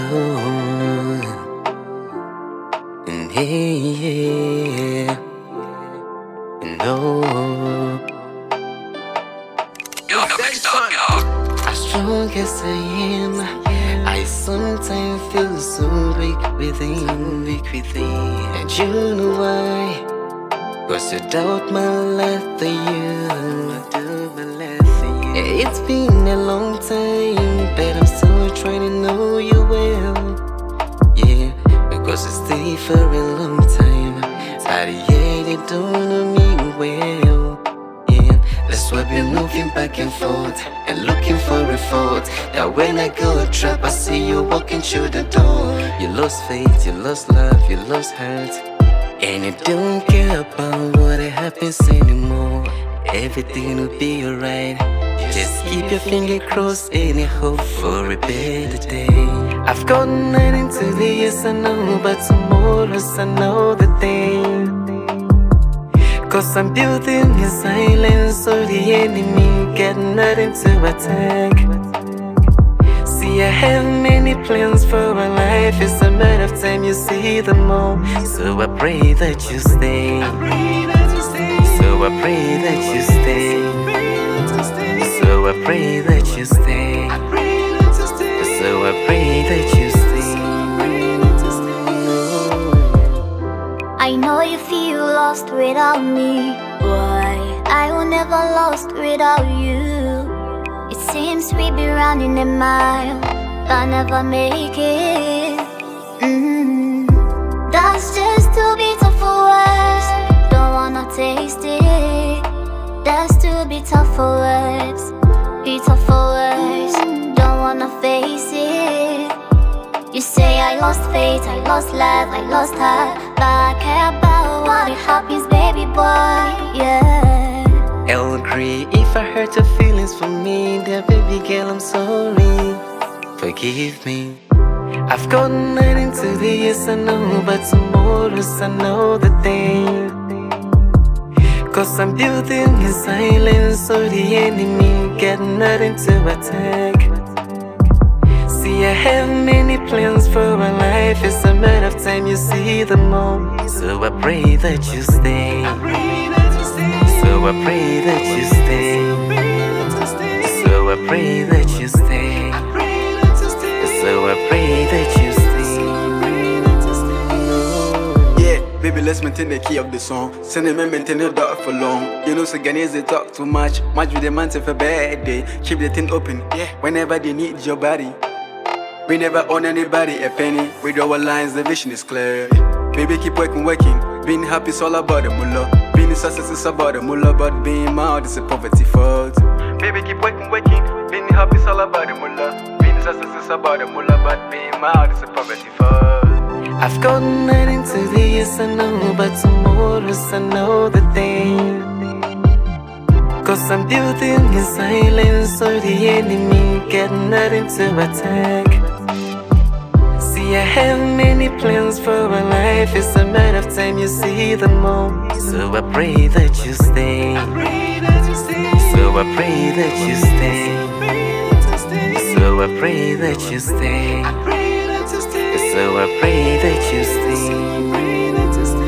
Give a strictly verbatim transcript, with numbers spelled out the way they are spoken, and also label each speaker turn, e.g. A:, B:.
A: know. And yeah, no. As strong as I am, I sometimes feel so weak within, weak within. And you know why? Cause you doubt my life for you. It's been a long time, but I'm still trying to know you well. Yeah, because I stay for a long time, but yeah, you don't know me well. Yeah, that's why we're moving back and forth and looking for a fault. That when I go trap, I see you walking through the door. You lost faith, you lost love, you lost heart, and you don't care about what happens anymore. Everything will be alright. Just keep your finger crossed and hope for a better day. I've got nothing to the yes I know, but tomorrow's another day. Cause I'm building in silence, so the enemy got nothing to attack. See, I have many plans for our life. It's a matter of time you see them all. So I pray that you stay. So I pray that you stay. So I pray that you stay. So I pray that you stay.
B: I know you feel lost without me. Why? I will never lost without you. It seems we be running a mile, but never make it. mm. That's just too bitter for words. Don't wanna taste it. That's too bitter for words. Bitter for words. Don't wanna face it. You say I lost faith, I lost love, I lost heart, but I care about what it happens, baby boy, yeah.
A: I'll agree if I hurt your feelings for me, dear baby girl, I'm sorry. Forgive me. I've got nothing to the yes I know, but tomorrow's another day. Cause I'm building in silence, so the enemy got nothing to attack. See, I have many plans for our life. It's a matter of time you see them all. So I pray that you stay. So I pray that you stay. So I pray that you stay. So I pray that you stay.
C: Yeah, baby, let's maintain the key of the song. Send them and maintain the dot for long. You know, so Ghanaians they talk too much. Much with the man for a bad day. Keep the thing open, yeah. Whenever they need your body. We never own anybody a penny. With our lines, the vision is clear. Baby, keep working, working. Being happy is all about the mullah. Being success is about the mullah, but being mad is a poverty fault. Baby, keep working, working. Being happy is all about the mullah. Being success is about the mullah, but being mad is a poverty fault.
A: I've got nothing to the yes I know, but tomorrow's another day. Cause I'm building in silence, so the enemy got nothing to attack. See, I have many plans for our life. It's a matter of time you see them all. So I pray that you stay. So I pray that you stay. So I pray that you stay. So I pray that you stay.